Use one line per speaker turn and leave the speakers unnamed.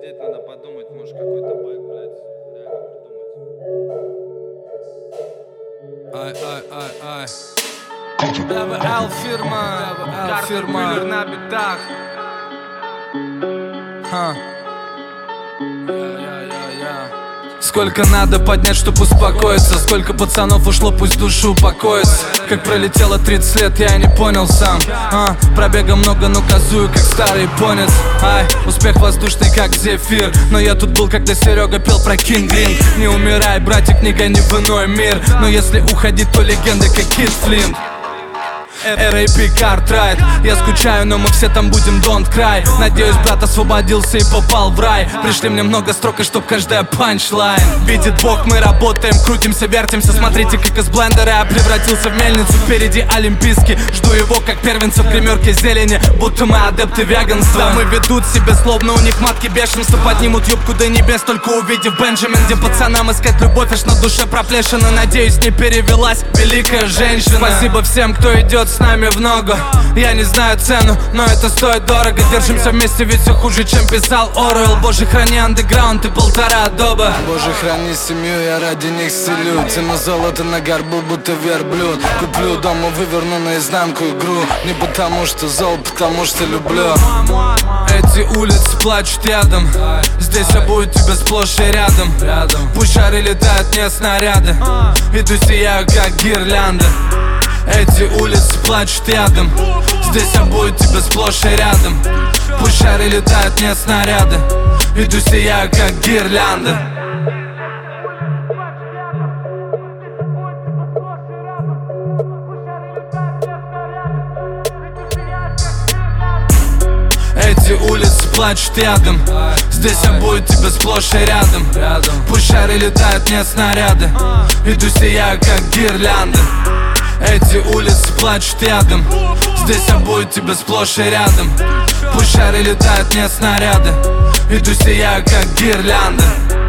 посидеть, надо подумать, может какой-то бэк, блядь, реально придумать.
ДВЛ фирма,
Картер на битах.
Сколько надо поднять, чтоб успокоиться? Сколько пацанов ушло, пусть души упокоятся. Как пролетело 30 лет, я не понял сам. Пробега много, но газую, как старый понец. Успех воздушный, как зефир. Но я тут был, когда Серега пел про King Green. Не умирай, братик, не гони в иной мир. Но если уходить, то легенды, как Кид Флинт. R.A.P. Cartwright. Я скучаю, но мы все там будем, don't cry. Надеюсь, брат освободился и попал в рай. Пришли мне много строк, и чтоб каждая панчлайн. Видит Бог, мы работаем, крутимся, вертимся. Смотрите, как из блендера я превратился в мельницу. Впереди олимпийский, жду его как первенца в гримерке зелени. Будто мы адепты веганства. Дамы ведут себя, словно у них матки бешенства. Поднимут юбку до небес, только увидев Бенджамин. Где пацанам искать любовь, аж на душе проплешина. Надеюсь, не перевелась великая женщина. Спасибо всем, кто идет с нами в ногу. Я не знаю цену, но это стоит дорого. Держимся вместе, ведь все хуже, чем писал Оруэлл. Боже, храни андеграунд и 1,5 адоба.
Боже, храни семью, я ради них селю. Цену золота на горбу, будто верблюд. Куплю дом и выверну наизнанку игру. Не потому что зол, потому что люблю.
Эти улицы плачут ядом. Здесь я буду тебя сплошь и рядом. Пусть шары летают, не снаряды. Иду сияю, как гирлянда. Эти улицы плачут ядом. Здесь я буду тебя сплошь и рядом. Пусть шары летают, не снаряды. Иду сияю, как гирлянда. Эти улицы плачут ядом. Здесь я буду тебя сплошь и рядом. Пусть шары летают, не снаряды. Иду сияю, как гирлянда. Эти улицы плачут ядом. Здесь я буду тебя сплошь и рядом. Пусть шары летают, не снаряды. Иду сияю, как гирлянда.